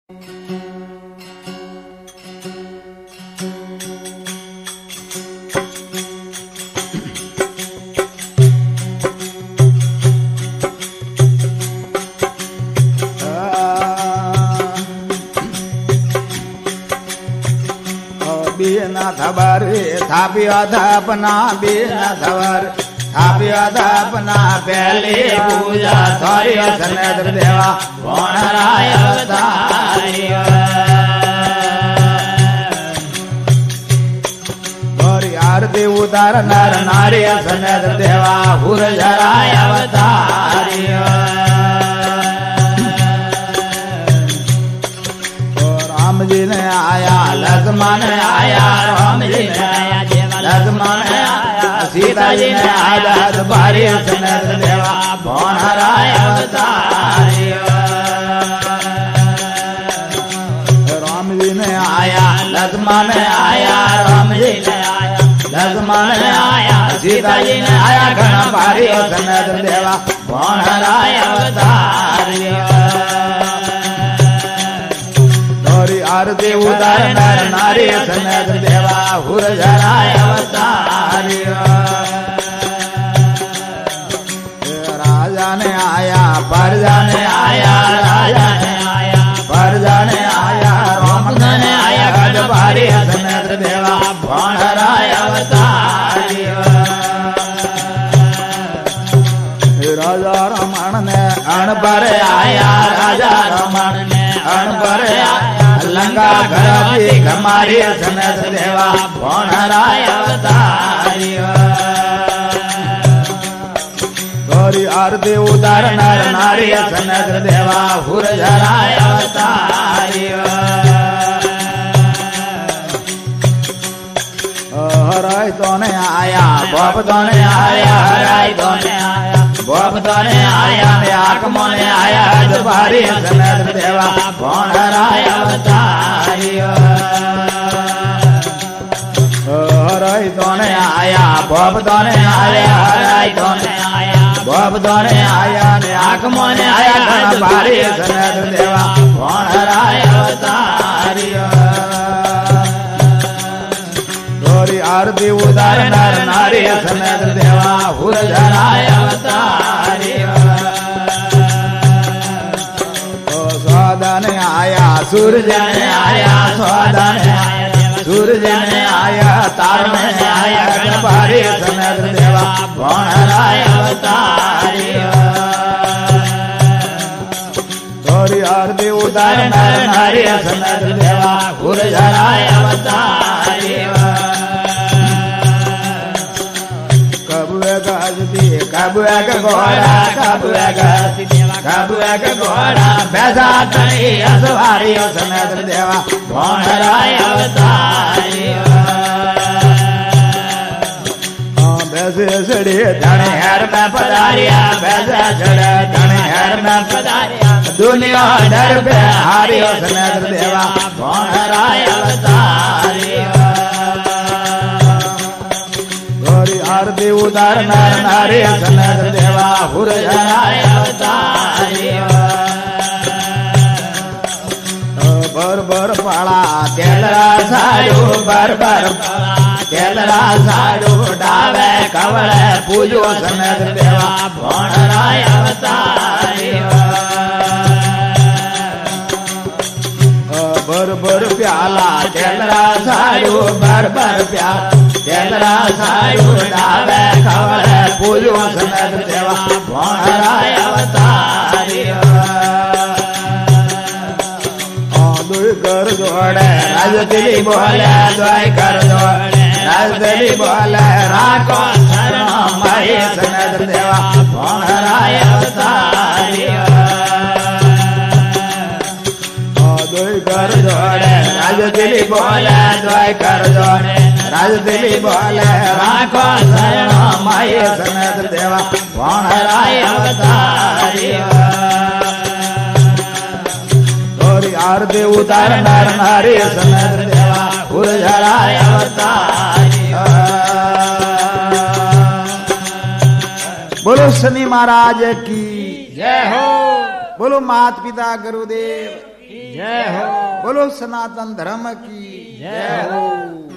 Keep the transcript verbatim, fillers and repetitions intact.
खबर थापिया था अपना बिना खबर थापिया था अपना पहली पूजा थोड़ी सनेत्र देवा भोणराय अवतारिया गौरी आरती उतार नर नारी सनेत्र देवा हुरजराय अवतारिया राम जी ने आया लक्ष्मण आया राम जी ने आया लक्ष्मण आया सीता जी ने आया भारी सनेत्र देवा भोणराय अवतारिया राम जी ने आया लक्ष्मण आया राम जी ने आया लक्ष्मण आया सीता जी ने आया घना भारी सनेत्र देवा भोणराय अवतारिया आरती उतार नर नारी सनेत्र देवा हुरजराय अवतारिया राजा ने आया प्रजा ने आया राजा ने आया प्रजा ने आया राम ने आया गज भारी सनेत्र देवा भोणराय अवतारिया राजा रमण ने अण पर आया राजा रमण ने अण पर आया लंका घराती घमारी सनेत्र देवा भोणराय अवतारिया गौरी आरती उतार नर नारी सनेत्र देवा हुरजराय अवतारिया हराय तो ने आया बाप तो ने आया हराय तो ने आया बाप तो ने आया आकमो ने आया भारी सनेत्र देवा भोणराय अवतारिया हराय तो ने आया बाप तो ने आया हराय तो ने आया बाप तो ने आया आकमो ने आया भारी सनेत्र देवा भोणराय अवतारिया आरती उतार नर नारी सनेत्र देवा हुरजराय अवतारिया स्वादा ने आया सूरज ने आया स्वादा ने आया सूरज ने आया तार ने आया भारी सनेत्र देवा भोणराय अवतारिया गौरी आरती उतार नर नारी सनेत्र देवा हुरजराय अवतारिया कब एक घोड़ा कब एक कब एक घोड़ा बैसा तनी असवारी सनेत्र देवा भोणराय अवतारिया बैसे चढ़े धने हर में पधारिया बैसा चढ़े धने हर में पधारिया दुनिया डर पे हारी सनेत्र देवा भोणराय अवतारिया आरती उतार नर नारी सनेत्र देवा हुरजराय अवतारिया बर बर पाड़ा तेलरा साड़ू बर बर तेलरा साड़ू डावे कवल पूजो सनेत्र देवा भोणराय अवतारिया बर बर प्याला तेलरा साड़ू बर बर प्याला तेलरा साड़ू डावे खवल पूजो सनेत्र देवा भोणराय अवतारिया दुई कर जोड़े राजदिली बोले दुई कर जोड़े राजदिली बोले राको शरण माई सनेत्र देवा भोणराय अवतारिया दुई कर जोड़े राजदिली बोले दुई कर जोड़े राजदिली बोले राखो शरण माई सनेत्र देवा भोणराय अवतारिया गौरी आरती उतार नर नारी सनेत्र देवा हुरजराय अवतारिया बोलो शनि महाराज की जय हो। बोलो माता पिता गुरुदेव जय हो। बोलो सनातन धर्म की जय हो।